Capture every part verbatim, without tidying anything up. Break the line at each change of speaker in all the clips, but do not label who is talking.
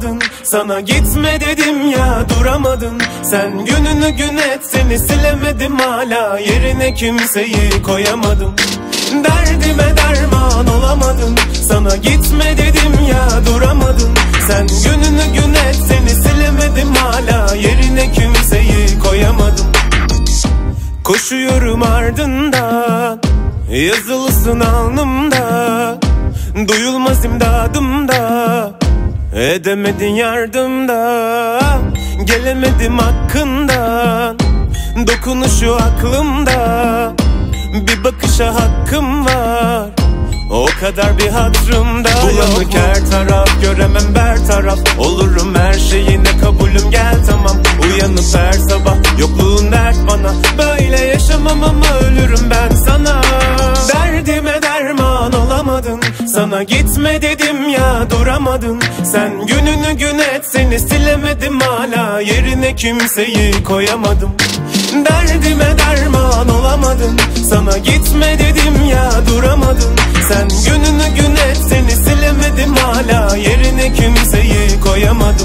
olamadın. Sana gitme dedim ya, duramadın. Sen gününü gün et, seni silemedim hala. Yerine kimseyi koyamadım. Derdime derman olamadın. Sana gitme dedim ya, duramadın. Sen gününü gün et, seni silemedim hala. Yerine kimseyi koyamadım. Koşuyorum ardından, yazılısın alnımda. Duyulmaz imdadımda, edemedin yardımda. Gelemedim hakkından, dokunuşu aklımda. Bir bakışa hakkım var, o kadar bir hatırımda. Bulanık her taraf, göremem ber taraf. Olurum her şeyine kabulüm, gel tamam. Uyanıp her sabah, yokluğun dert bana. Böyle yaşamam ama ölürüm ben sana. Derdime derman olamadın. Sana gitme dedim ya, duramadın. Sen gününü gün et, seni silemedim hala. Yerine kimseyi koyamadım. Derdime derman olamadın. Sana gitme dedim ya, duramadın. Sen gününü gün et, seni silemedim hala. Yerine kimseyi koyamadım.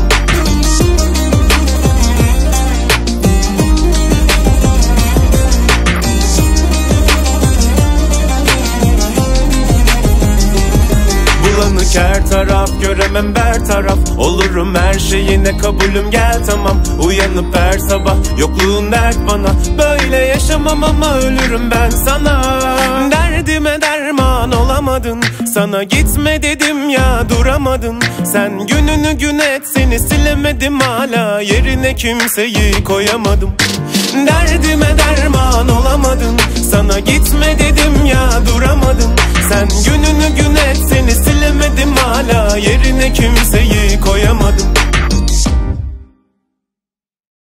Bulanık her taraf, göremem ber taraf. Olurum her şeyine kabulüm, gel tamam. Uyanıp her sabah, yokluğun dert bana. Böyle yaşamam ama ölürüm ben sana. Derdime derman olamadın. Sana gitme dedim ya, duramadın. Sen gününü gün et, seni silemedim hala. Yerine kimseyi koyamadım. Derdime derman olamadın. Sana gitme dedim ya, duramadın. Sen gününü gün et, seni silemedim hala. Yerine kimseyi